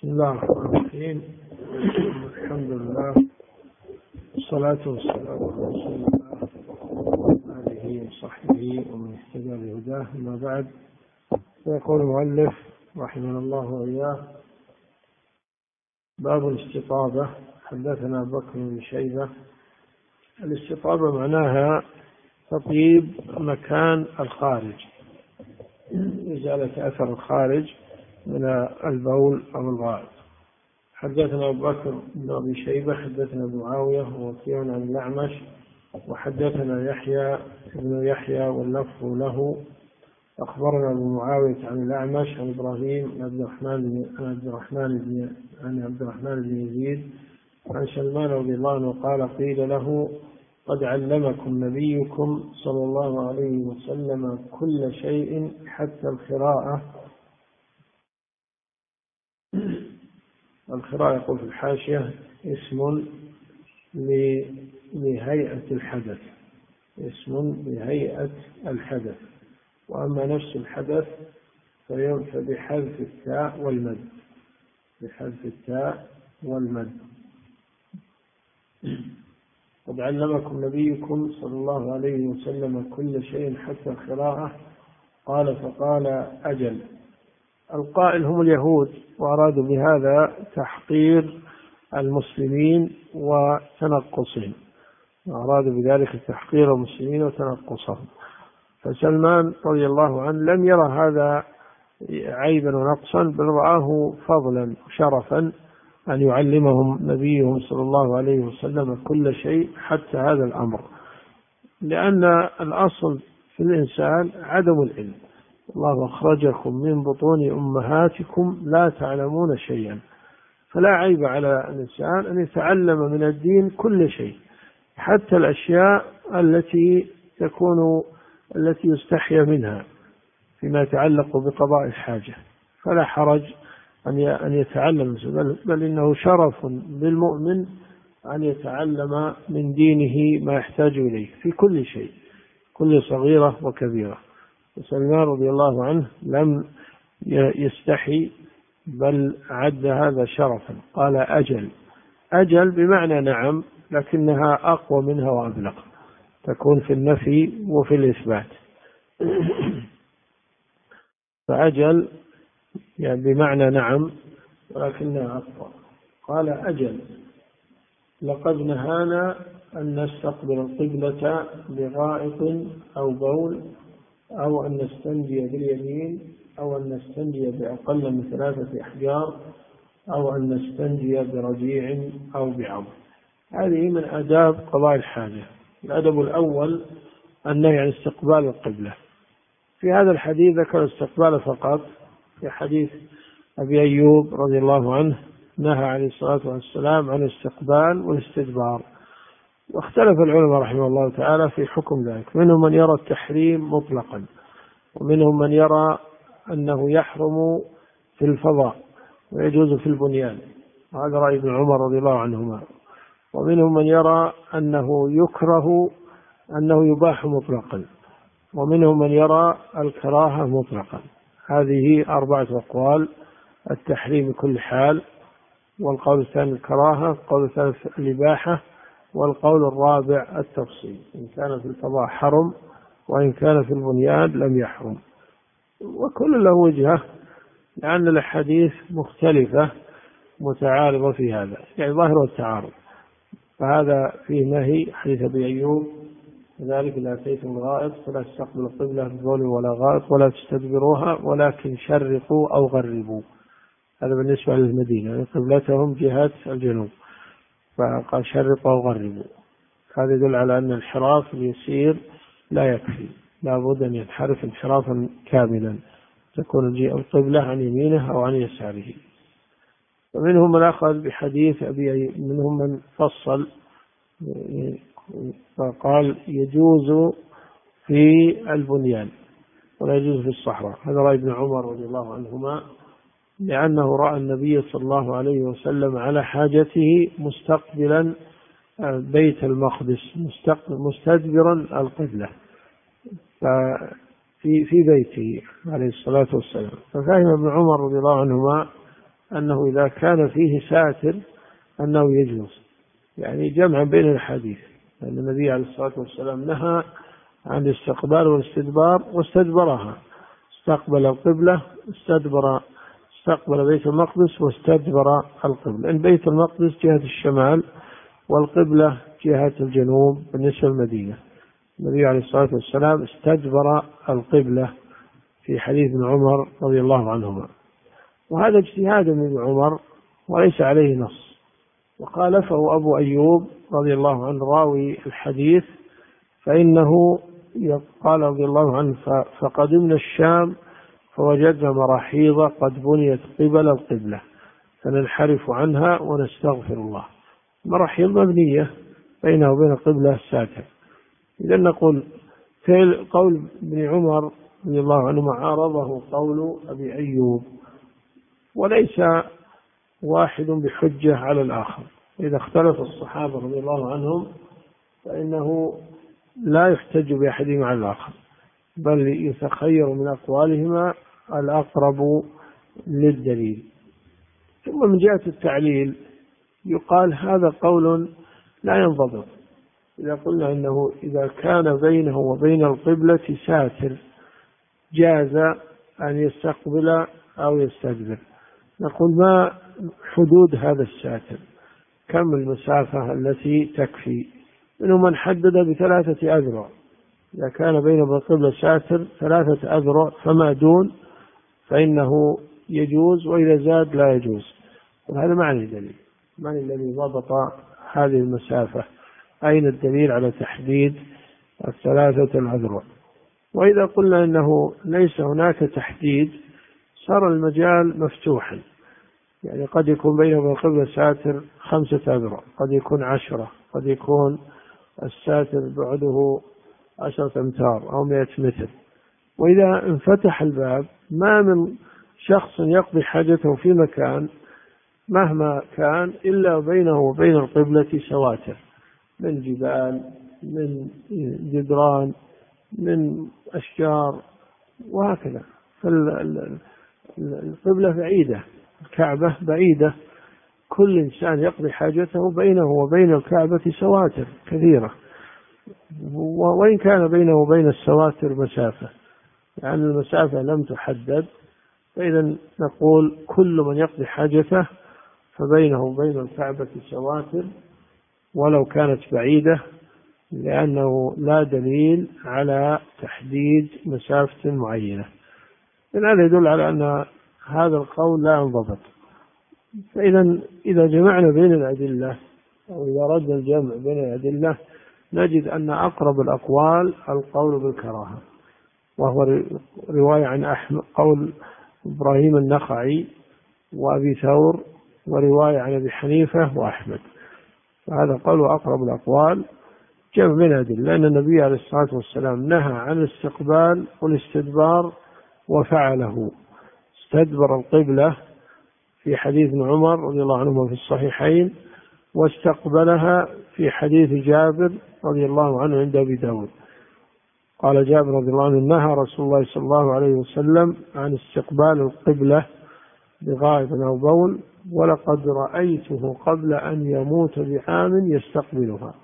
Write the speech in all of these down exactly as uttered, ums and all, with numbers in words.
بسم الله الرحمن الرحيم. الحمد لله والصلاة والسلام على رسول الله وآله وصحبه ومن اهتدى بهداه، أما بعد. فيقول المؤلف رحمه الله وإياه: باب الاستطابة. حدثنا أبو بكر بن شيبة. الاستطابة معناها تطيب مكان الخارج، إزالة أثر الخارج من البول أو الغائط. حدثنا أبو بكر بن أبي شيبة حدثنا معاوية ووكيع عن الأعمش وحدثنا يحيى بن يحيى واللفظ له. أخبرنا أبو معاوية عن الأعمش عن إبراهيم بن عبد الرحمن بن عبد الرحمن بن عن عبد الرحمن بن يزيد عن سلمان رضي الله عنه قال: قيل له: قد علمكم نبيكم صلى الله عليه وسلم كل شيء حتى الخراءة. الخراءة يقول في الحاشية اسم لهيئة الحدث، اسم لهيئة الحدث، وأما نفس الحدث فبحذف التاء والمد، بحذف التاء والمد. قد علمكم نبيكم صلى الله عليه وسلم كل شيء حتى الخراءة. قال: فقال: أجل. القائل هم اليهود، وأرادوا بهذا تحقير المسلمين وتنقصهم، وأرادوا بذلك تحقير المسلمين وتنقصهم. فسلمان رضي الله عنه لم يرى هذا عيبا ونقصا، بل رآه فضلا وشرفا أن يعلمهم نبيهم صلى الله عليه وسلم كل شيء حتى هذا الأمر، لأن الأصل في الإنسان عدم العلم. الله أخرجكم من بطون أمهاتكم لا تعلمون شيئا، فلا عيب على الإنسان أن يتعلم من الدين كل شيء، حتى الأشياء التي تكون التي يستحيا منها فيما يتعلق بقضاء الحاجة، فلا حرج أن يتعلم، بل إنه شرف للمؤمن أن يتعلم من دينه ما يحتاج إليه في كل شيء، كل صغيرة وكبيرة. وسلمان رضي الله عنه لم يستحي، بل عد هذا شرفا. قال: أجل. أجل بمعنى نعم، لكنها أقوى منها وأبلغ، تكون في النفي وفي الإثبات. فأجل يعني بمعنى نعم، ولكنها أقوى. قال: أجل. لقد نهانا أن نستقبل القبلة بغائط أو بول، أو أن نستنجي باليمين، أو أن نستنجي بأقل من ثلاثة أحجار، أو أن نستنجي برجيع أو بعظم. هذه من آداب قضاء الحاجة. الأدب الأول النهي عن استقبال القبلة. في هذا الحديث ذكر الاستقبال فقط. في حديث أبي أيوب رضي الله عنه نهى عليه الصلاة والسلام عن الاستقبال والاستدبار، واختلف العلماء رحمه الله تعالى في حكم ذلك. منهم من يرى التحريم مطلقا، ومنهم من يرى أنه يحرم في الفضاء ويجوز في البنيان، وهذا رأي ابن عمر رضي الله عنهما. ومنهم من يرى أنه يكره، أنه يباح مطلقا، ومنهم من يرى الكراهة مطلقا. هذه أربعة أقوال: التحريم بكل حال، والقول الثاني الكراهة، القول الثالث الإباحة، والقول الرابع التفصيل، إن كان في الفضاء حرم، وإن كان في البنيان لم يحرم. وكل له وجهة، لأن الأحاديث مختلفة متعارضة في هذا، يعني ظاهر التعارض. فهذا فيه نهي حديث أبي أيوب: كذلك إذا أتيتم الغائط فلا تستقبلوا القبلة ببول ولا غائط ولا تستدبروها، ولكن شرقوا أو غربوا. هذا بالنسبة للمدينة، يعني قبلتهم جهة الجنوب، فقال شرقوا أو غربوا. هذا يدل على أن الانحراف اليسير لا يكفي، لا بد أن ينحرف انحرافا كاملا، تكون القبلة عن يمينه أو عن يساره. ومنهم من أخذ بحديث أبي، منهم من فصل فقال يجوز في البنيان ولا يجوز في الصحراء. هذا رأي ابن عمر رضي الله عنهما، لأنه رأى النبي صلى الله عليه وسلم على حاجته مستقبلا بيت المقدس، مستدبرا القبلة في في بيته عليه الصلاة والسلام. ففهم ابن عمر رضي الله عنهما أنه إذا كان فيه ساتر أنه يجوز، يعني جمعا بين الحديث، لأن النبي عليه الصلاة والسلام نهى عن الاستقبال والاستدبار واستدبرها، استقبل القبلة استدبر، استقبل بيت المقدس واستدبر القبلة، إن بيت المقدس جهة الشمال والقبلة جهة الجنوب بالنسبة للمدينة. النبي عليه الصلاة والسلام استدبر القبلة في حديث ابن عمر رضي الله عنهما، وهذا اجتهاد من ابن عمر وليس عليه نص. وخالفه أبو أيوب رضي الله عنه راوي الحديث، فإنه قال رضي الله عنه فقدمنا الشام فوجدنا مراحيض قد بنيت قبل القبلة فننحرف عنها ونستغفر الله. مراحيض مبنية بينه وبين القبلة ساتر. إذا نقول في قول ابن عمر رضي الله عنه عارضه قول أبي أيوب، وليس واحد بحجة على الآخر. إذا اختلف الصحابة رضي الله عنهم فإنه لا يحتج بأحدهما على الآخر، بل يتخير من أقوالهما الأقرب للدليل. ثم من جهة التعليل يقال هذا قول لا ينضبط. إذا قلنا أنه إذا كان بينه وبين القبلة ساتر جاز أن يستقبل أو يستدبر، نقول ما حدود هذا الساتر؟ كم المسافة التي تكفي؟ منهم من حدد بثلاثة أذرع، إذا كان بين القبلة ساتر ثلاثة أذرع فما دون فإنه يجوز، وإذا زاد لا يجوز. وهذا معنى الدليل، معنى الذي ضبط هذه المسافة، أين الدليل على تحديد الثلاثة الأذرع؟ وإذا قلنا أنه ليس هناك تحديد صار المجال مفتوحا، يعني قد يكون بينه وبين القبلة ساتر خمسة أذرع، قد يكون عشرة، قد يكون الساتر بعده عشرة أمتار أو مئة متر. وإذا انفتح الباب ما من شخص يقضي حاجته في مكان مهما كان إلا بينه وبين القبلة سواتر من جبال، من جدران، من أشجار، وهكذا. فالقبلة بعيدة، الكعبة بعيدة، كل إنسان يقضي حاجته بينه وبين الكعبة سواتر كثيرة، وإن كان بينه وبين السواتر مسافة، يعني المسافة لم تحدد، فإذا نقول كل من يقضي حاجته فبينه وبين الكعبة سواتر ولو كانت بعيدة، لأنه لا دليل على تحديد مسافة معينة. هذا يدل على أن هذا القول لا ينضبط. فإذا إذا جمعنا بين الأدلة أو إذا ردنا الجمع بين الأدلة نجد أن أقرب الأقوال القول بالكراهة، وهو رواية عن أحمد قول إبراهيم النخعي وأبي ثور، ورواية عن أبي حنيفة وأحمد. فهذا قول أقرب الأقوال جمع بين الأدلة، لأن النبي عليه الصلاة والسلام نهى عن الاستقبال والاستدبار وفعله، استدبر القبلة في حديث ابن عمر رضي الله عنهما في الصحيحين، واستقبلها في حديث جابر رضي الله عنه عند أبي داود. قال جابر رضي الله عنه نهى رسول الله صلى الله عليه وسلم عن استقبال القبلة بغائط أو بول، ولقد رأيته قبل أن يموت بعام يستقبلها.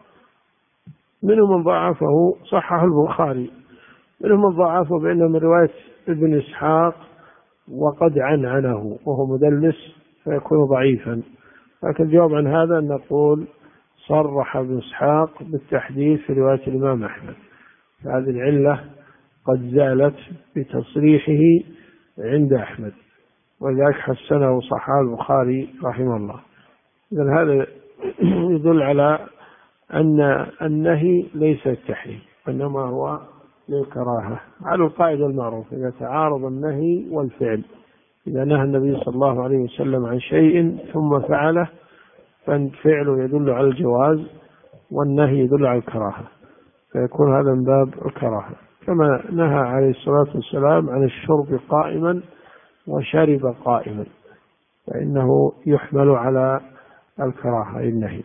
منهم من ضعفه، صححه البخاري، منهم من ضعفه بأنه من رواية ابن إسحاق وقد عنعنه وهو مدلس فيكون ضعيفا. لكن الجواب عن هذا أن نقول صرح ابن إسحاق بالتحديث في رواية الإمام أحمد، فهذه العلة قد زالت بتصريحه عند أحمد، ولذلك حسنه وصححه البخاري رحمه الله. إذن هذا يدل على أن النهي ليس التحريم، إنما هو للكراهة، على القاعدة المعروفة إذا تعارض النهي والفعل. إذا نهى النبي صلى الله عليه وسلم عن شيء ثم فعله فالفعل يدل على الجواز والنهي يدل على الكراهة، فيكون هذا من باب الكراهة. كما نهى عليه الصلاة والسلام عن الشرب قائما وشرب قائما، فإنه يحمل على الكراهة النهي.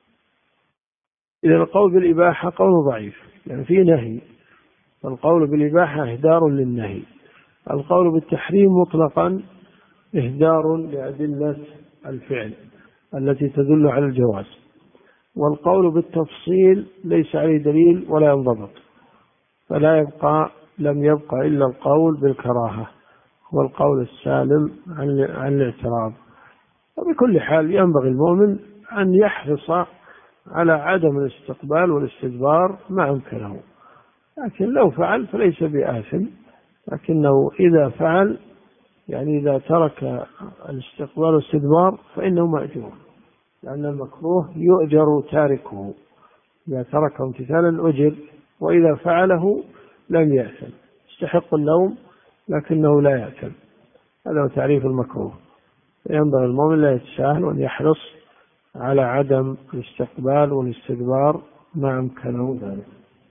إذا القول بالإباحة قول ضعيف، يعني في نهي، فالقول بالإباحة إهدار للنهي. القول بالتحريم مطلقا إهدار لأدلة الفعل التي تدل على الجواز، والقول بالتفصيل ليس عليه دليل ولا ينضبط، فلا يبقى لم يبقى إلا القول بالكراهة والقول السالم عن الاعتراض. وبكل حال ينبغي المؤمن أن يحرص على عدم الاستقبال والاستدبار ما أمكنه، لكن لو فعل فليس بآثم، لكنه إذا فعل يعني إذا ترك الاستقبال والاستدبار فإنه مأجور، لأن المكروه يؤجر تاركه، إذا تركه امتثالا أجر، وإذا فعله لم يأثم، يستحق اللوم لكنه لا يأثم. هذا هو تعريف المكروه. ينبغي المؤمن لا يتساهل وأن يحرص على عدم الاستقبال والاستدبار ما أمكنه ذلك.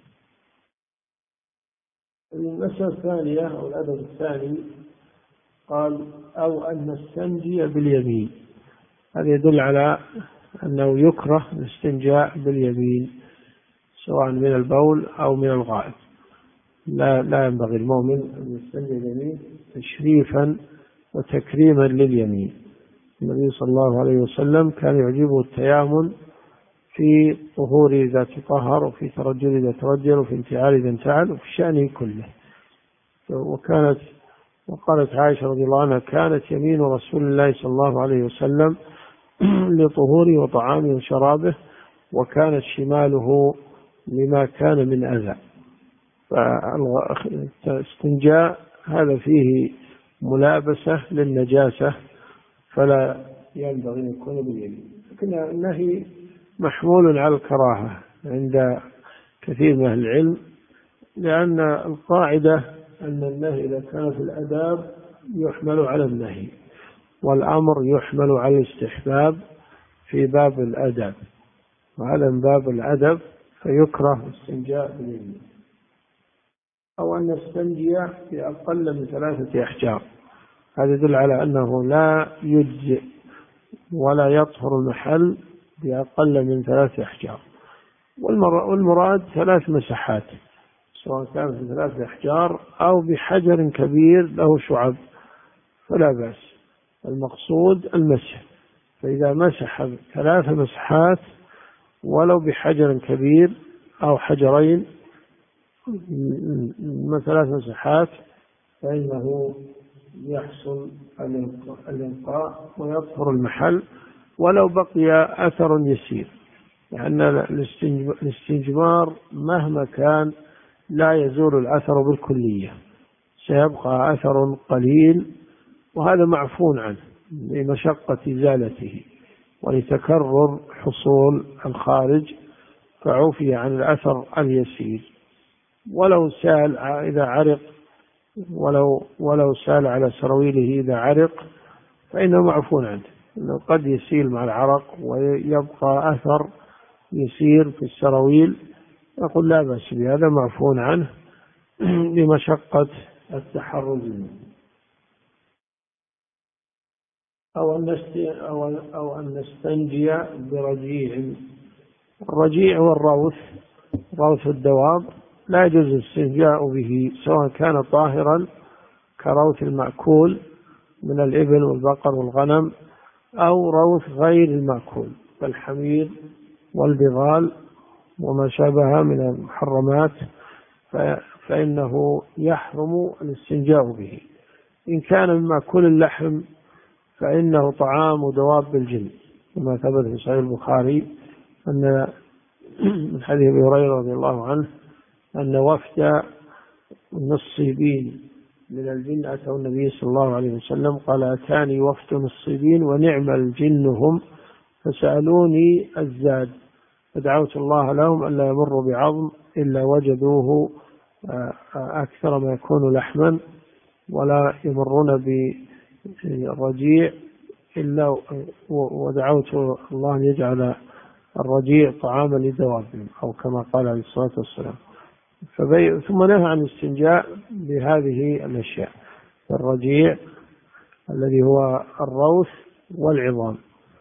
المسألة الثانية أو الأدب الثاني قال أو أن نستنجي باليمين. هذا يدل على أنه يكره الاستنجاء باليمين سواء من البول أو من الغائط. لا, لا ينبغي المؤمن أن يستنجي باليمين تشريفا وتكريما لليمين. النبي صلى الله عليه وسلم كان يعجبه التيامن في طهور إذا تطهر، وفي ترجل إذا ترجل، وفي انتعال إذا انتعل، وفي شأنه كله. وكانت وقالت عائشة رضي الله عنها كانت يمين رسول الله صلى الله عليه وسلم لطهوره وطعامه وشرابه، وكانت شماله لما كان من أذى. فالاستنجاء هذا فيه ملابسة للنجاسة، فلا ينبغي أن يكون باليمين. لكن النهي محمول على الكراهة عند كثير من أهل العلم، لأن القاعدة أن النهي إذا كان في الآداب يحمل على النهي، والأمر يحمل على الاستحباب في باب الآداب، وهذا من باب الأدب فيكره الاستنجاء باليمين. أو أن نستنجي بأقل من ثلاثة أحجار. هذا يدل على أنه لا يجزئ ولا يطهر المحل بأقل من ثلاثة أحجار. والمراد ثلاث مساحات، سواء كان في ثلاثة أحجار أو بحجر كبير له شعب فلا بأس، المقصود المسح. فإذا مسح ثلاث مسحات ولو بحجر كبير أو حجرين ثلاث مسحات فإنه يحصل الإنقاء ويطهر المحل ولو بقي أثر يسير، لأن الاستنجمار مهما كان لا يزول الأثر بالكلية، سيبقى أثر قليل، وهذا معفون عنه لمشقة إزالته ولتكرر حصول الخارج، فعفي عن الأثر اليسير. ولو سال إذا عرق ولو ولو سال على سرويله إذا عرق فإنه معفون عنه، إنه قد يسيل مع العرق ويبقى أثر يسير في السرويل، يقول لا بأس بهذا معفون عنه لمشقة التحرز منه. أو أن أو أن نستنجي برجيع. الرجيع هو الروث، روث الدواب، لا يجوز الاستنجاء به سواء كان طاهرا كروث المأكول من الإبل والبقر والغنم، أو روث غير المأكول كالحمير والبغال وما شابه من المحرمات، فإنه يحرم الاستنجاء به. إن كان من مأكول اللحم فإنه طعام دواب الجن، كما ثبت في صحيح البخاري أن من حديث أبي هريرة رضي الله عنه أن وفد نصيبين من الجن أتوا النبي صلى الله عليه وسلم قال أتاني وفد نصيبين ونعم الجن هم، فسألوني الزاد فدعوت الله لهم ألا يمروا بعظم إلا وجدوه أكثر ما يكون لحما، ولا يمرون بالرجيع إلا ودعوت الله أن يجعل الرجيع طعاما لدوابهم، أو كما قال عليه الصلاة والسلام. ثم نهى عن الاستنجاء بهذه الأشياء، الرجيع الذي هو الروث والعظام.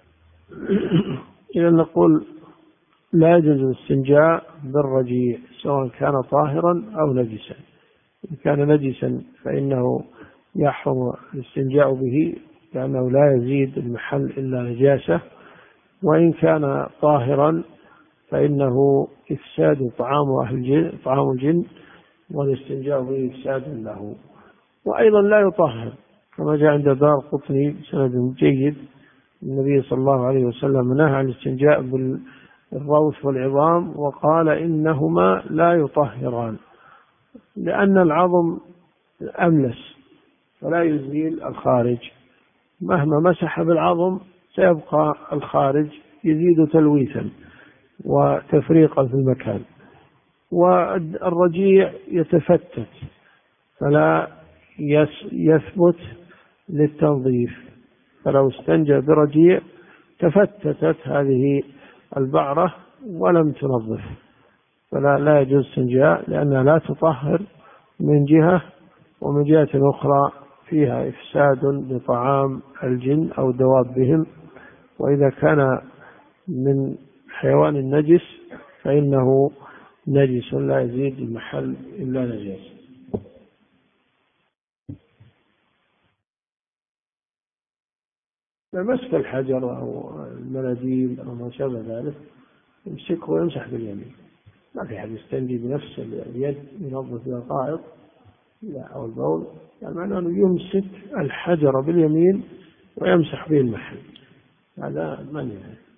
إذا نقول لا يجوز الاستنجاء بالرجيع سواء كان طاهرا أو نجسا. إن كان نجسا فإنه يحرم الاستنجاء به لأنه لا يزيد المحل إلا نجاسة، وإن كان طاهرا فإنه إفساد طعام أهل الجن طعام الجن، والاستنجاء به إفساد له. وأيضا لا يطهر، كما جاء عند دار قطني بسند جيد النبي صلى الله عليه وسلم نهى عن الاستنجاء بالروث والعظام، وقال إنهما لا يطهران، لأن العظم أملس فلا يزيل الخارج، مهما مسح بالعظم سيبقى الخارج يزيد تلويثا وتفريقا في المكان. والرجيع يتفتت فلا يثبت للتنظيف، فلو استنجى برجيع تفتتت هذه البعرة ولم تنظف، فلا لا يجوز استنجاء، لأنها لا تطهر من جهة، ومن جهة أخرى فيها إفساد لطعام الجن أو دوابهم، وإذا كان من حيوان النجس فإنه نجس لا يزيد المحل إلا نجاسة. مسك الحجر أو المناديل أو ما شابه ذلك يمسكه ويمسح باليمين، ما في أحد يستنجي بنفس اليد ينظف بها الغائط أو البول، يعني معناه أنه يمسك الحجر باليمين ويمسح به المحل، هذا منع.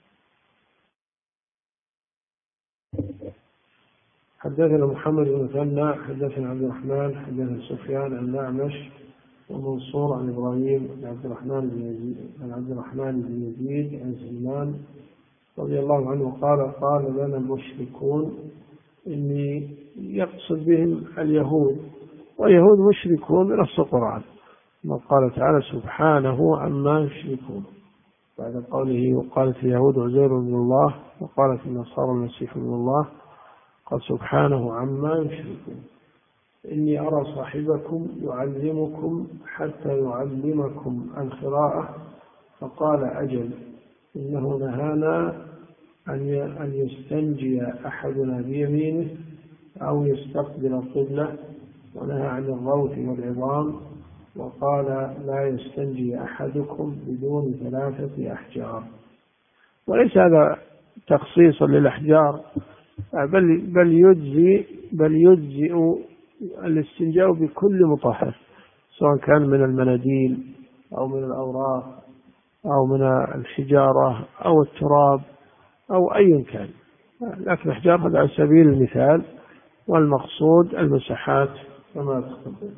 حدثنا محمد بن مثنى حدثنا عبد الرحمن حدثنا سفيان عن الأعمش ومنصور عن إبراهيم عن عبد الرحمن بن يزيد عن عبد الرحمن بن يزيد عن سلمان رضي الله عنه قال قال لنا المشركون إني يقصد بهم اليهود، واليهود مشركون بنص القرآن، ما قال تعالى سبحانه عما يشركون بعد قوله وقالت اليهود عزير بن الله وقالت النصارى المسيح ابن الله، قال سبحانه عما يشركون. إني أرى صاحبكم يعلمكم حتى يعلمكم القراءة، فقال أجل إنه نهانا أن يستنجي أحدنا بيمينه أو يستقبل القبلة، ونهى عن الروث والعظام، وقال لا يستنجي أحدكم بدون ثلاثة أحجار. وليس هذا تخصيصا للأحجار، بل بل يجزي بل يجزئ الاستنجاء بكل مطهر، سواء كان من المناديل أو من الأوراق أو من الحجارة أو التراب أو أي كان، لكن الأحجار هذا على سبيل المثال، والمقصود المساحات كما تقدم.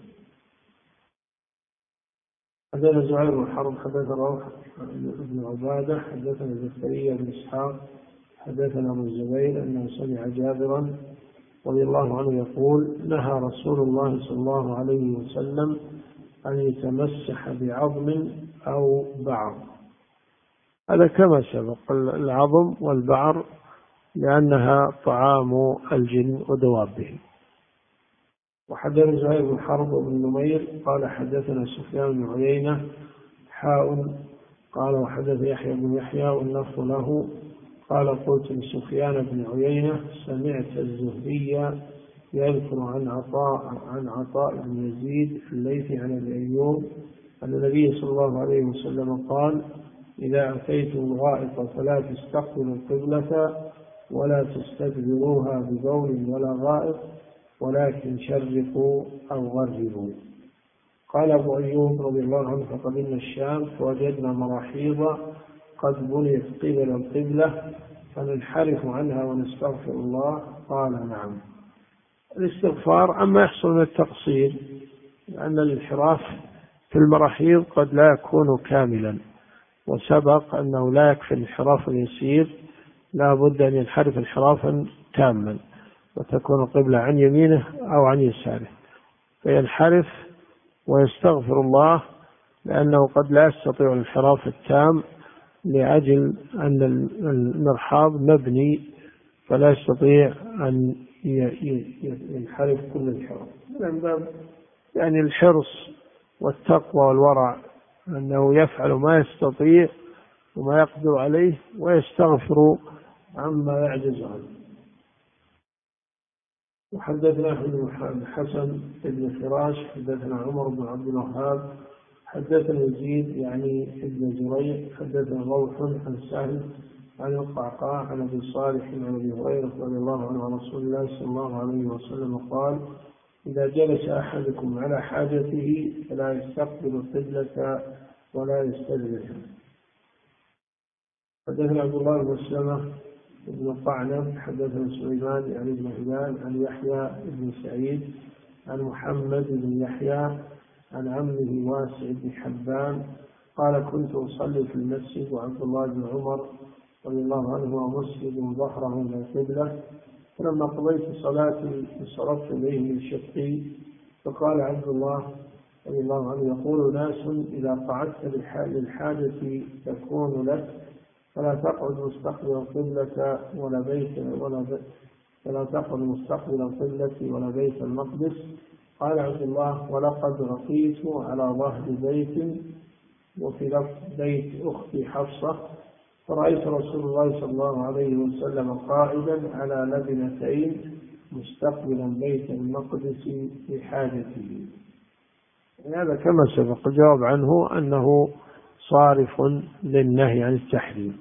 حدثنا زهير بن حرب حدثنا روح بن عبادة حدثنا زكريا بن إسحاق حدثنا ابو الزبير أنه سمع جابرا رضي الله عنه يقول نهى رسول الله صلى الله عليه وسلم أن يتمسح بعظم أو بعر، هذا كما سبق العظم والبعر لأنها طعام الجن ودوابهم. وحدثنا زهير بن حرب وابن نمير قال حدثنا سفيان بن عيينة حاء قال وحدث يحيى بن يحيى واللفظ له قال قلت لسفيان بن عيينة سمعت الزهري يذكر عن عطاء عن عطاء بن يزيد الليثي عن ابي ايوب أن النبي صلى الله عليه وسلم قال إذا أتيتم الغائط فلا تستقبلوا القبلة ولا تستدبروها ببول ولا غائط ولكن شرقوا أو غربوا. قال أبو أيوب رضي الله عنه فقدمنا الشام فوجدنا مراحيض قد بنيت قبل القبلة فننحرف عنها ونستغفر الله. قال نعم. الاستغفار عما يحصل من التقصير، لأن الانحراف في المراحيض قد لا يكون كاملا، وسبق أنه لا يكفي الانحراف اليسير، لا بد أن ينحرف انحرافا تاما وتكون القبلة عن يمينه أو عن يساره، فينحرف ويستغفر الله، لأنه قد لا يستطيع الانحراف التام لأجل أن المرحاض مبني فلا يستطيع أن ينحرف كل انحراف. من باب يعني الحرص والتقوى والورع أنه يفعل ما يستطيع وما يقدر عليه ويستغفر عما يعجز عنه. وحدثنا ابن الحسن بن فراش حدثنا عمر بن عبد الوهاب حدثنا يزيد يعني ابن زريع حدثنا روح عن سهل عن القعقاع عن أبي صالح عن أبي هريرة رضي الله عنه عن رسول الله صلى الله عليه وسلم قال: إذا جلس أحدكم على حاجته فلا يستقبل القبلة ولا يستدبرها. حدثنا عبد الله بن مسلمة بن قعنب حدثنا سليمان يعني بن هلال عن يحيى بن سعيد عن محمد بن يحيى عن عمه واسع بن حبان قال: كنت أصلي في المسجد وعبد الله بن عمر رضي الله عنه مسجد ظهره إلى القبلة، فلما قضيت صلاتي انصرفت إليه من شقي، فقال عبد الله رضي الله عنه: يقول ناس إذا قعدت للحاجة تكون لك فلا تقعد مستقبل القبلة ولا بيت ولا بيت فلا تقعد مستقبل القبلة ولا بيت المقدس. قال عبد الله: ولقد رقيت على ظهر بيت، وفي لفظ بيت أختي حفصة، فرأيت رسول الله صلى الله عليه وسلم قائدا على لبنتين مستقبلا بيت المقدس في حاجته. هذا كما سبق الجواب عنه أنه صارف للنهي عن التحريم،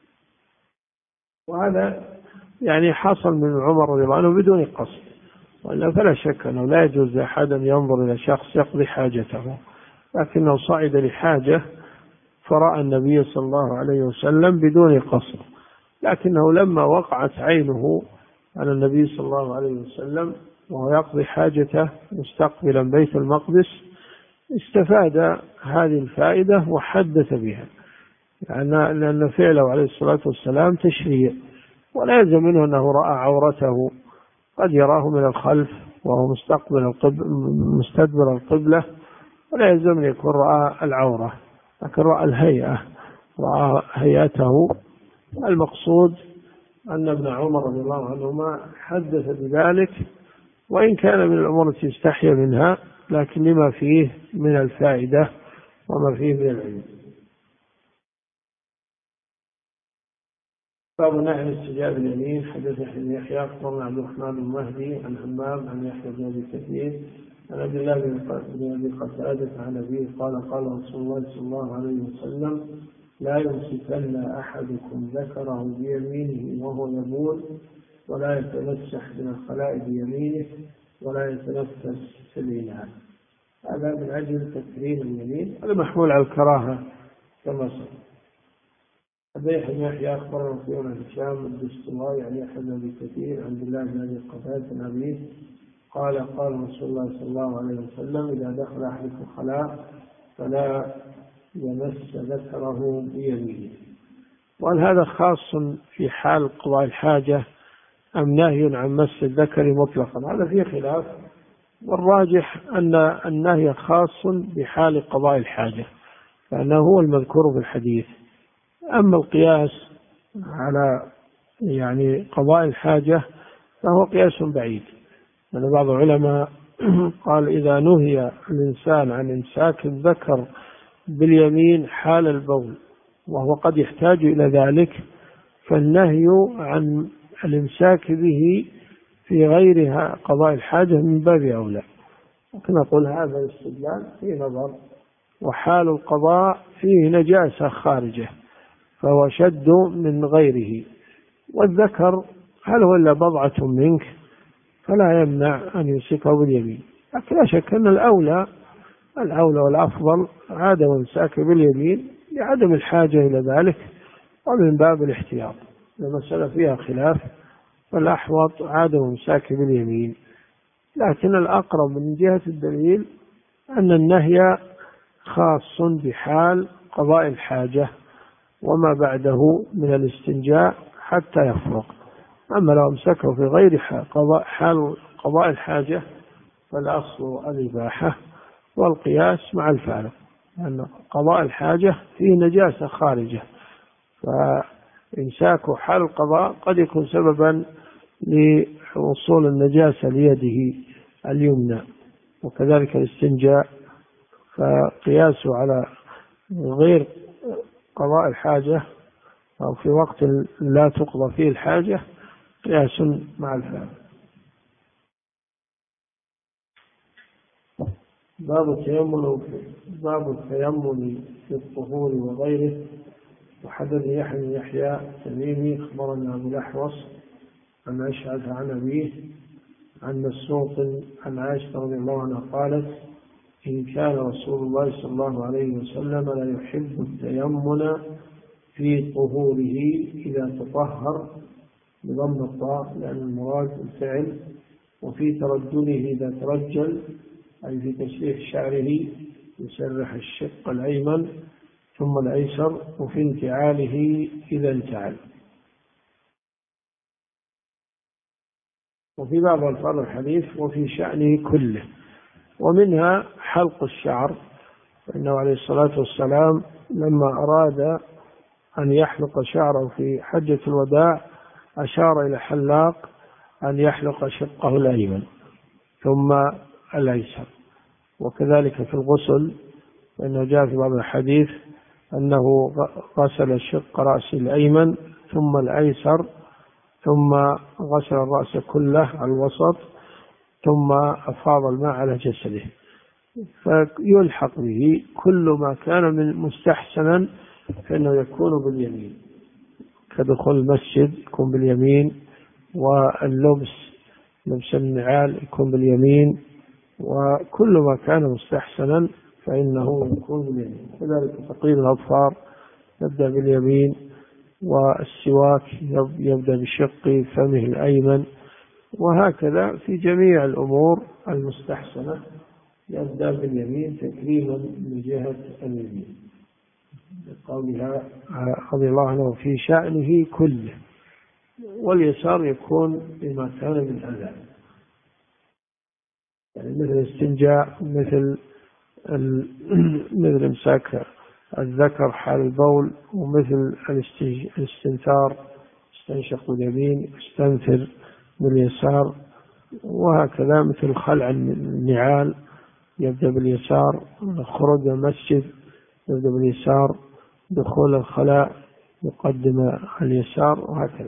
وهذا يعني حصل من عمر رضي الله عنه بدون قصد، وإلا فلا شك أنه لا يجوز لأحد أن ينظر إلى شخص يقضي حاجته، لكنه صعد لحاجة فرأى النبي صلى الله عليه وسلم بدون قصد، لكنه لما وقعت عينه على النبي صلى الله عليه وسلم وهو يقضي حاجته مستقبلا بيت المقدس استفاد هذه الفائدة وحدث بها، لأن فعله عليه الصلاة والسلام تشريع، ولا يلزم منه أنه رأى عورته، قد يراه من الخلف وهو مستقبل القبلة مستدبر القبلة، ولا يلزم أن يكون رأى العورة، لكن رأى الهيئة، رأى هيئته. المقصود أن ابن عمر رضي الله عنهما حدث بذلك، وإن كان من الأمور التي يستحي منها، لكن لما فيه من الفائدة وما فيه من العلم. باب نهي عن استجابة اليمين. حدثنا ابن يحيى أخبرنا عبد الرحمن بن مهدي عن همام عن يحيى بن أبي كثير عن عبد الله بن أبي قتادة عن أبيه قال: قال رسول الله صلى الله عليه وسلم: لا يمسكن أحدكم ذكره بيمينه وهو يبول، ولا يتمسح من الخلاء بيمينه، ولا يتنفس في الإناء. هذا من أجل تكريم اليمين، هذا محمول على الكراهة كما سبق. حديث يحيى أخبرنا في يوم هشام الدستوائي عن يحيى بن أبي كثير عن عبد الله بن أبي قتادة عن أبيه قال: قال رسول الله صلى الله عليه وسلم: إذا دخل أحدكم خلاء فلا يمس ذكره بيمينه. وهل هذا خاص في حال قضاء الحاجة أم نهي عن مس الذكر مطلقا؟ هذا فيه خلاف، والراجح أن النهي خاص بحال قضاء الحاجة، فإنه هو المذكور في الحديث. أما القياس على يعني قضاء الحاجة فهو قياس بعيد، لأن بعض العلماء قال: إذا نهي الإنسان عن إمساك الذكر باليمين حال البول وهو قد يحتاج إلى ذلك، فالنهي عن الإمساك به في غيرها قضاء الحاجة من باب أولى. لكن أقول هذا الاستدلال في نظر، وحال القضاء فيه نجاسة خارجة فهو شد من غيره، والذكر هل هو إلا بضعة منك فلا يمنع أن يمسكه باليمين. لكن لا شك أن الأولى الأولى والأفضل عدم الإمساك باليمين لعدم الحاجة إلى ذلك، ومن باب الاحتياط. المسألة فيها خلاف، فالأحوط عدم الإمساك باليمين، لكن الأقرب من جهة الدليل أن النهي خاص بحال قضاء الحاجة وما بعده من الاستنجاء حتى يفرغ. أما لو امسكه في غير حال قضاء الحاجة فالأصل الإباحة، والقياس مع الفارق، لأن قضاء الحاجة فيه نجاسة خارجة، فإمساكه حال القضاء قد يكون سببا لوصول النجاسة ليده اليمنى، وكذلك الاستنجاء، فقياسه على غير قضاء الحاجة أو في وقت لا تقضى فيه الحاجة قياس مع الفارق. باب التيمم باب التيمم في الطهور وغيره. وحدثني يحيى بن يحيى التميمي أخبرنا أبو الأحوص عن أشعث عن أبيه عن مسروق عن عائشة رضي الله عنها قالت: إن كان رسول الله صلى الله عليه وسلم لا يحب التيمم في طهوره إذا تطهر بضم الطاء لأن المراد الفعل، وفي ترجله إذا ترجل أي في تسريح شعره يسرح الشق الأيمن ثم الأيسر، وفي انتعاله إذا انتعل. وفي بعض ألفاظ الحديث وفي شأنه كله، ومنها حلق الشعر، فإنه عليه الصلاة والسلام لما أراد أن يحلق شعره في حجة الوداع أشار إلى حلاق أن يحلق شقه الأيمن ثم الأيسر. وكذلك في الغسل، فإنه جاء في بعض الحديث أنه غسل شق رأس الأيمن ثم الأيسر ثم غسل الرأس كله على الوسط ثم أفاض الماء على جسده. فيلحق به كل ما كان من مستحسنا فإنه يكون باليمين، كدخول المسجد يكون باليمين، واللبس لبس النعال يكون باليمين، وكل ما كان مستحسنا فإنه يكون باليمين. كذلك تقليم الأظفار يبدأ باليمين، والسواك يبدأ بشق فمه الأيمن، وهكذا في جميع الأمور المستحسنة يبدأ باليمين تكريما من جهة اليمين، لقولها رضي الله عنه في شأنه كله. واليسار يكون بما كان من أذى، يعني مثل الاستنجاء، مثل مثل امساك الذكر حال البول، ومثل الاستنثار استنشق باليمين استنثر باليسار، وهكذا مثل خلع النعال يبدأ باليسار، خروج المسجد يبدأ باليسار، دخول الخلاء يقدم اليسار، وهكذا.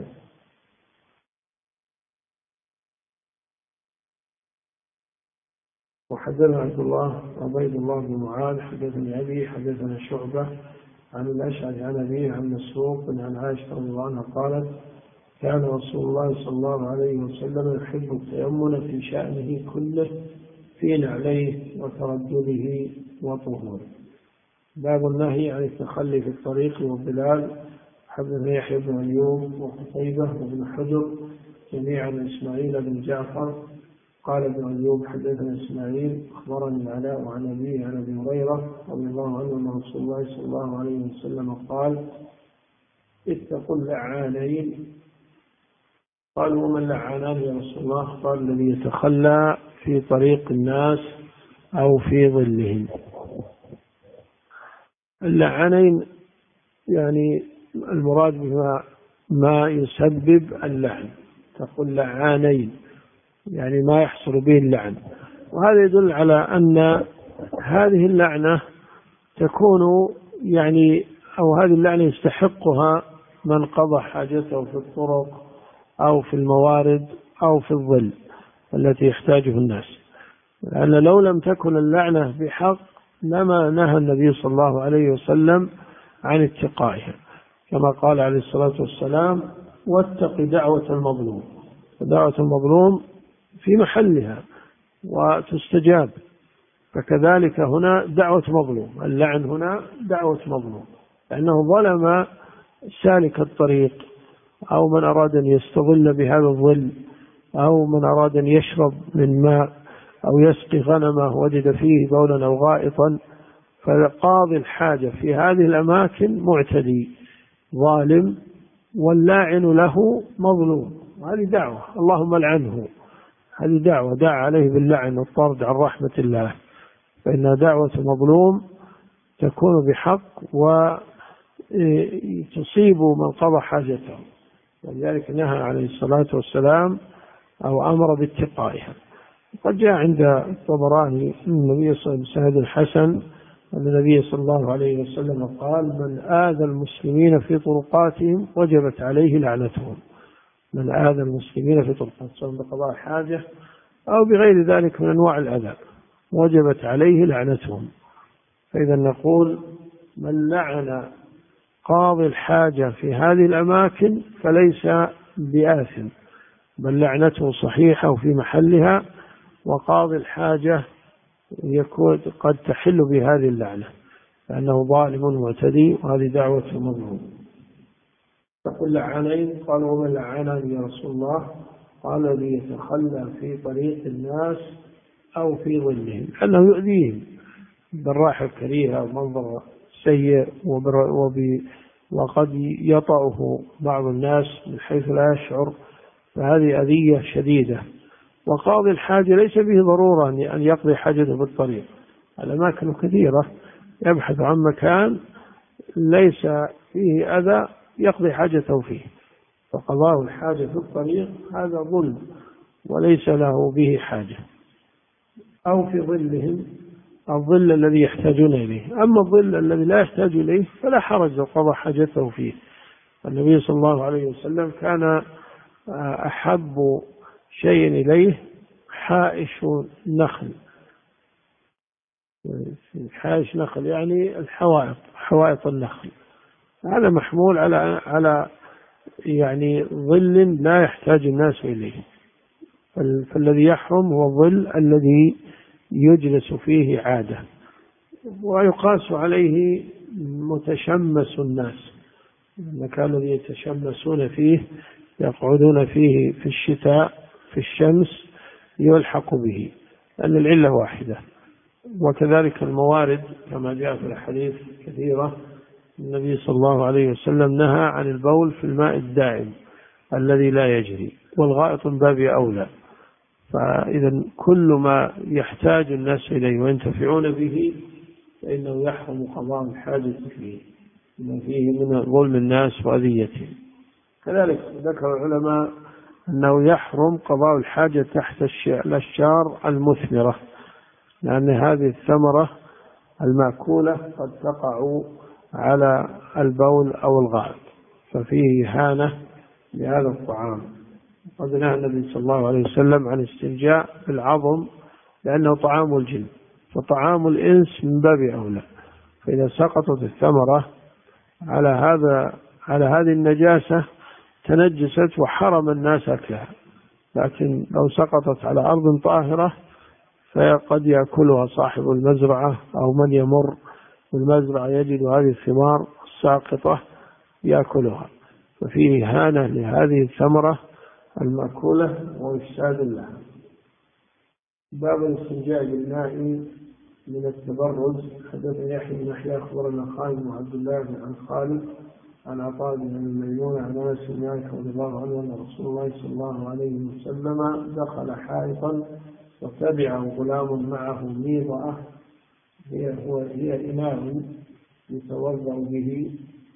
وحدثنا عبد الله عبيد الله بن معاذ حدثني أبي حدثنا شعبة عن الأشعث عن أبيه عن مسروق عن عائشة رضي الله عنها قالت: كان رسول الله صلى الله عليه وسلم يحب التيمم في شأنه كله في نعليه وترجله وطهوره. باب النهي عن التخلي في الطريق والظلال. حدثنا يحيى بن أيوب وقتيبة وابن حجر جميعا عن إسماعيل بن جعفر قال ابن أيوب حدثنا إسماعيل أخبرني العلاء عن أبيه عن أبي هريرة رضي الله عنه أن رسول الله صلى الله عليه وسلم قال: اتقوا اللعانين. قالوا: وما اللعانان يا رسول الله؟ قال: الذي يتخلى في طريق الناس أو في ظلهم. اللعانين يعني المراد بما ما يسبب اللعن، تقول لعانين يعني ما يحصل به اللعن. وهذا يدل على أن هذه اللعنة تكون يعني أو هذه اللعنة يستحقها من قضى حاجته في الطرق أو في الموارد أو في الظل التي يحتاجه الناس، لأن لو لم تكن اللعنة بحق لما نهى النبي صلى الله عليه وسلم عن اتقائها، كما قال عليه الصلاة والسلام: واتق دعوة المظلوم. فدعوة المظلوم في محلها وتستجاب، فكذلك هنا دعوة مظلوم، اللعن هنا دعوة مظلوم، لأنه ظلم سالك الطريق أو من أراد أن يستظل بهذا الظل أو من أراد أن يشرب من ماء أو يسقي غنمه وجد فيه بولا أو غائطا، فقاضي الحاجة في هذه الأماكن معتدي ظالم، واللاعن له مظلوم. هذه دعوة اللهم لعنه، هذه دعوة دعا عليه باللعن والطرد عن رحمة الله، فإن دعوة مظلوم تكون بحق وتصيب من قضى حاجته، ولذلك نهى عليه الصلاة والسلام أو أمر باتقائها. قد جاء عند الطبراني النبي صلى الله عليه وسلم بسند الحسن أن النبي صلى الله عليه وسلم قال: من آذى المسلمين في طرقاتهم وجبت عليه لعنتهم. من آذى المسلمين في طرقاتهم، سواء بقضاء حاجة أو بغير ذلك من أنواع الأذى، وجبت عليه لعنتهم. فإذا نقول من لعن قاضي الحاجة في هذه الأماكن فليس بآثم، بل لعنته صحيحة وفي محلها، وقاضي الحاجة يكون قد تحل بهذه اللعنة لأنه ظالم معتدي، وهذه دعوة مظلوم. تقول لعنين، قال ومن لعنني يا رسول الله؟ قال لي يتخلى في طريق الناس أو في ظلهم، أنه يؤذيهم بالراحة الكريهة ومنظر سيء، وقد يطأه بعض الناس من حيث لا يشعر، فهذه أذية شديدة. وقاضي الحاجة ليس به ضرورة أن يقضي حاجته بالطريق، الأماكن كثيرة يبحث عن مكان ليس فيه أذى يقضي حاجته فيه، فقضاء الحاجة في الطريق هذا ظلم وليس له به حاجة. أو في ظلهم، الظل الذي يحتاجون إليه. أما الظل الذي لا يحتاج إليه فلا حرج لو قضى حاجته فيه. النبي صلى الله عليه وسلم كان أحب شيء إليه حائش نخل، حائش نخل يعني الحوائط، حوائط النخل، هذا محمول على على يعني ظل لا يحتاج الناس إليه. فالذي يحرم هو الظل الذي يجلس فيه عادة، ويقاس عليه متشمس الناس، المكان الذي يتشمسون فيه يقعدون فيه في الشتاء في الشمس يلحق به، لأن العلة واحدة. وكذلك الموارد كما جاء في الحديث كثيرة، النبي صلى الله عليه وسلم نهى عن البول في الماء الدائم الذي لا يجري، والغائط من باب أولى. فإذا كل ما يحتاج الناس إليه وينتفعون به فإنه يحرم قضاء الحاجة فيه، ما فيه من ظلم الناس وأذيتهم. كذلك ذكر العلماء أنه يحرم قضاء الحاجة تحت الأشجار المثمرة، لأن هذه الثمرة المأكولة قد تقع على البول أو الغائط، ففيه إهانة لهذا الطعام. قد نهى النبي صلى الله عليه وسلم عن الاستنجاء بالعظم لأنه طعام الجن، فطعام الإنس من باب أولى. فإذا سقطت الثمرة على هذا على هذه النجاسة تنجست وحرم الناس أكلها، لكن لو سقطت على أرض طاهرة فقد يأكلها صاحب المزرعة أو من يمر بالمزرعة يجد هذه الثمار الساقطة يأكلها، ففيه إهانة لهذه الثمرة المأكولة وإفساد لها. باب الاستنجاء بالماء من التبرز. حدثنا يحيى بن يحيى أخبرنا خالد بن عبد الله عن خالد عن عطاء بن ميمون عن أنس بن مالك رضي الله عنه أن رسول الله صلى الله عليه وسلم دخل حائطا وتبعه غلام معه ميضة، هي هو هي إناء يتوضأ به،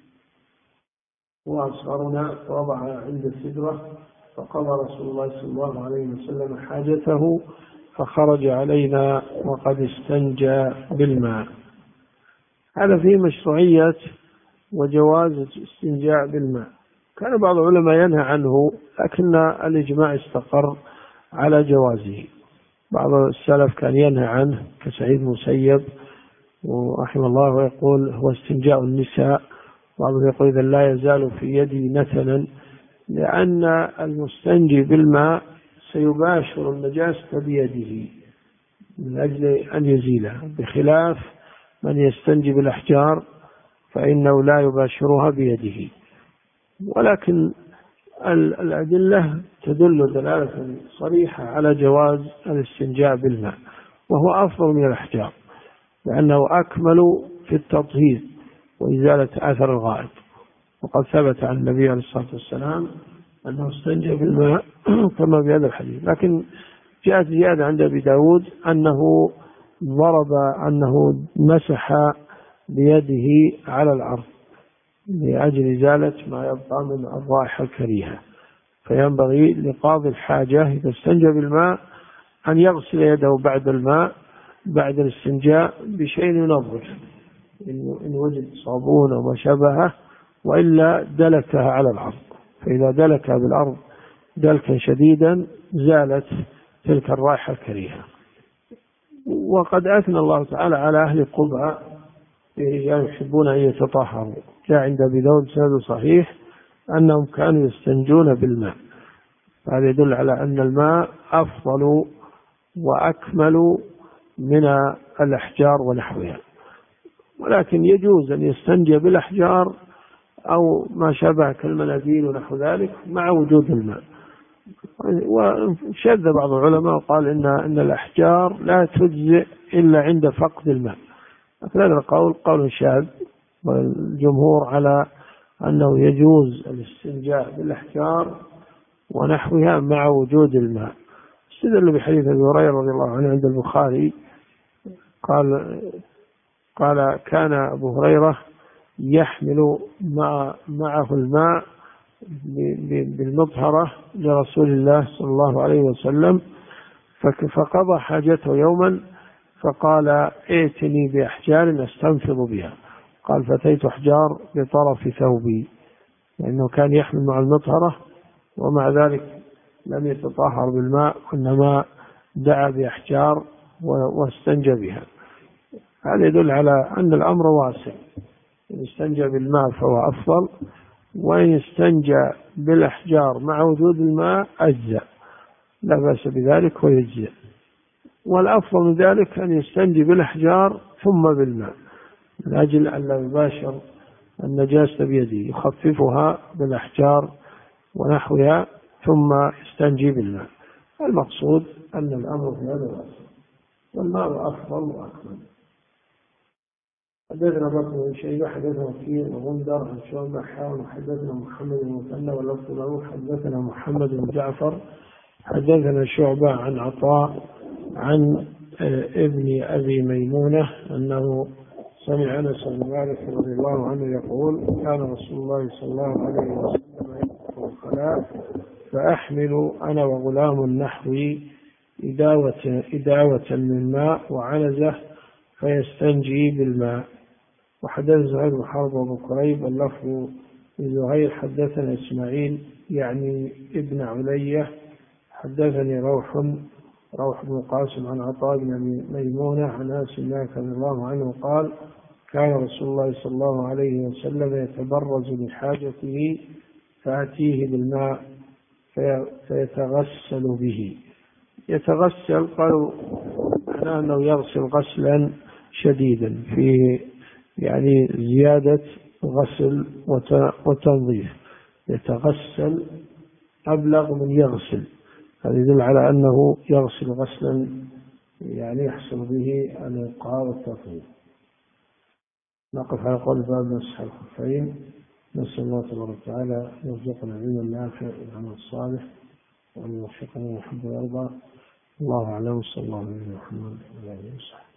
وأصغرنا فوضعها عند السدرة، فقضى رسول الله صلى الله عليه وسلم حاجته فخرج علينا وقد استنجى بالماء. هذا فيه مشروعية وجواز الاستنجاء بالماء. كان بعض العلماء ينهى عنه، لكن الإجماع استقر على جوازه. بعض السلف كان ينهى عنه كسعيد مسيب ورحمه الله ويقول هو استنجاء النساء، بعضهم يقول إذا لا يزال في يدي نتنا، لأن المستنجي بالماء سيباشر النجاسة بيده من أجل أن يزيلها، بخلاف من يستنجي بالأحجار فإنه لا يباشرها بيده. ولكن الأدلة تدل دلالة صريحة على جواز الاستنجاء بالماء، وهو أفضل من الأحجار لأنه أكمل في التطهير وإزالة آثر الغائط. وقد ثبت عن النبي عليه الصلاة والسلام أنه استنجى بالماء كما في هذا الحديث. لكن جاءت زيادة عند أبي داود أنه ضرب أنه مسح بيده على الأرض لأجل إزالة ما يبقى من الرائحة الكريهة. فينبغي لقاضي الحاجة إذا استنجى بالماء أن يغسل يده بعد الماء بعد الاستنجاء بشيء ينظف، إن وجد صابون أو ما شابهه، وإلا دلكها على الأرض، فإذا دلكها بالأرض دلكا شديدا زالت تلك الرائحة الكريهة. وقد أثنى الله تعالى على أهل قبى يحبون أن يتطهروا. جاء عند أبي داود سند صحيح أنهم كانوا يستنجون بالماء، هذا يدل على أن الماء أفضل وأكمل من الأحجار ونحوها، ولكن يجوز أن يستنجى بالأحجار أو ما شابه كالمناديل ونحو ذلك مع وجود الماء. وشذ بعض العلماء وقال إن, إن الأحجار لا تجزئ إلا عند فقد الماء، هذا القول قول شاذ، والجمهور على أنه يجوز الاستنجاء بالأحجار ونحوها مع وجود الماء. استدل بحديث أبي هريرة رضي الله عنه عند البخاري قال قال كان أبو هريرة يحمل مع معه الماء بالمطهرة لرسول الله صلى الله عليه وسلم، فقضى حاجته يوما فقال ائتني بأحجار أستنفض بها، قال فأتيت أحجار بطرف ثوبي، لأنه كان يحمل مع المطهرة ومع ذلك لم يتطهر بالماء، إنما دعا بأحجار واستنجى بها. هذا يدل على أن الأمر واسع، إن استنجى بالماء فهو أفضل، وإن استنجى بالأحجار مع وجود الماء أجزأ، لا بأس بذلك ويجزئ. والأفضل من ذلك أن يستنجي بالأحجار ثم بالماء، من أجل أن لا يباشر النجاسة بيده، يخففها بالأحجار ونحوها ثم يستنجي بالماء. المقصود أن الأمر في هذا واسع، والماء أفضل وأكمل. حدثنا بكر بن شيبة حدثنا وكيع وغندر عن شعبة حاول حدثنا محمد بن مثنى واللفظ له حدثنا محمد بن جعفر حدثنا شعبة عن عطاء عن ابن أبي ميمونة أنه سمع أنس بن مالك رضي الله عنه يقول كان رسول الله صلى الله عليه وسلم يدخل الخلاء فأحمل أنا وغلام نحوي إداوة, إداوة من ماء وعنزة فيستنجي بالماء. وحدث زهير بن حرب وابو كريب اللفظ لزهير حدثنا إسماعيل يعني ابن علية حدثني روح روح بن قاسم عن عطاء بن ميمونة عن أنس بن مالك رضي الله عنه قال كان رسول الله صلى الله عليه وسلم يتبرز لحاجته فأتيه بالماء فيتغسل به. يتغسل قالوا معناه أنه يغسل غسلا شديدا فيه يعني زيادة غسل وتنظيف، يتغسل أبلغ من يغسل، هذا يدل على أنه يغسل غسلا يعني يحصل به الإنقاء والتطهير. نقف على قول باب مسح الخفين. نسأل الله تبارك وتعالى يرزقنا علما نافعا والعمل الصالح وأن يوفقنا ويحب ويرضى. الله أعلم. صلى الله عليه وسلم.